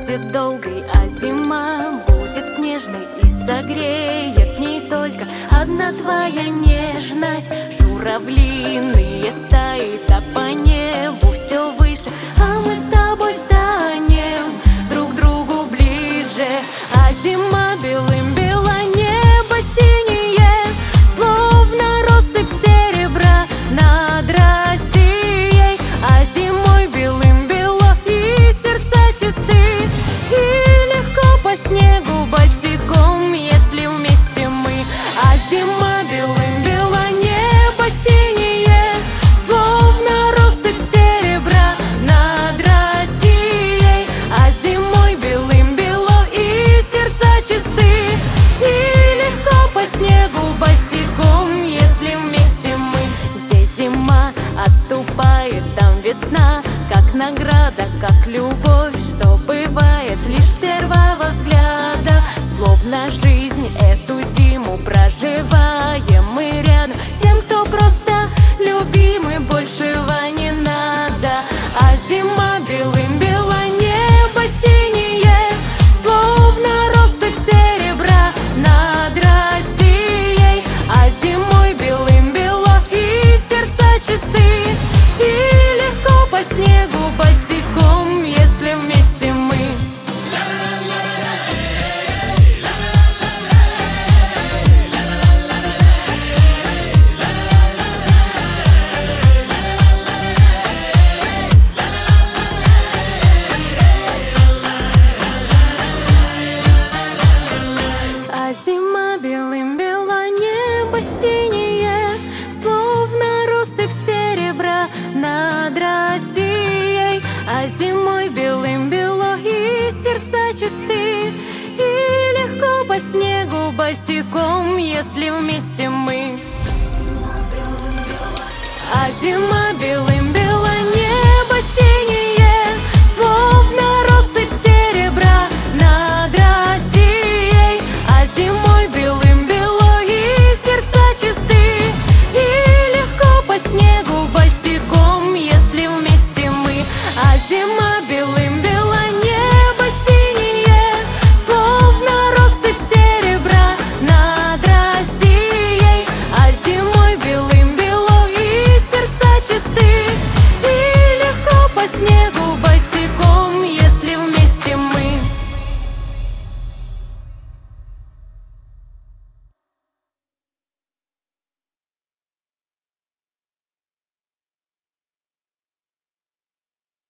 будет долгой, а зима будет снежной и согреет в ней только одна твоя нежность. Журавлиные стаи, да по небу все выше, а мы с тобой станем друг к другу ближе. А зима белым-бело, небо синее, словно россыпь серебра над Россией. А зимой белым-бело и сердца чисты, и легко по снегу босиком, если вместе мы. А зима белым-бело, небо синее, словно россыпь серебра над Россией. А зимой белым-бело и сердца чисты, и легко по снегу босиком, если вместе мы. Где зима отступает, там весна, как награда, как любовь, что бывает лишь с первого взгляда. Словно жизнь эту зиму проживаем мы рядом, тем, кто просто любимый, большего не надо. А зима белым-бело, небо синее, словно россыпь серебра над Россией. А зимой белым-бело и сердца чисты, и легко по снегу босиком, если вместе мы. А зима белым-бело, небо синее, словно россыпь серебра над Россией. А зимой белым-бело и сердца чисты, и легко по снегу босиком, если вместе мы. А зима белым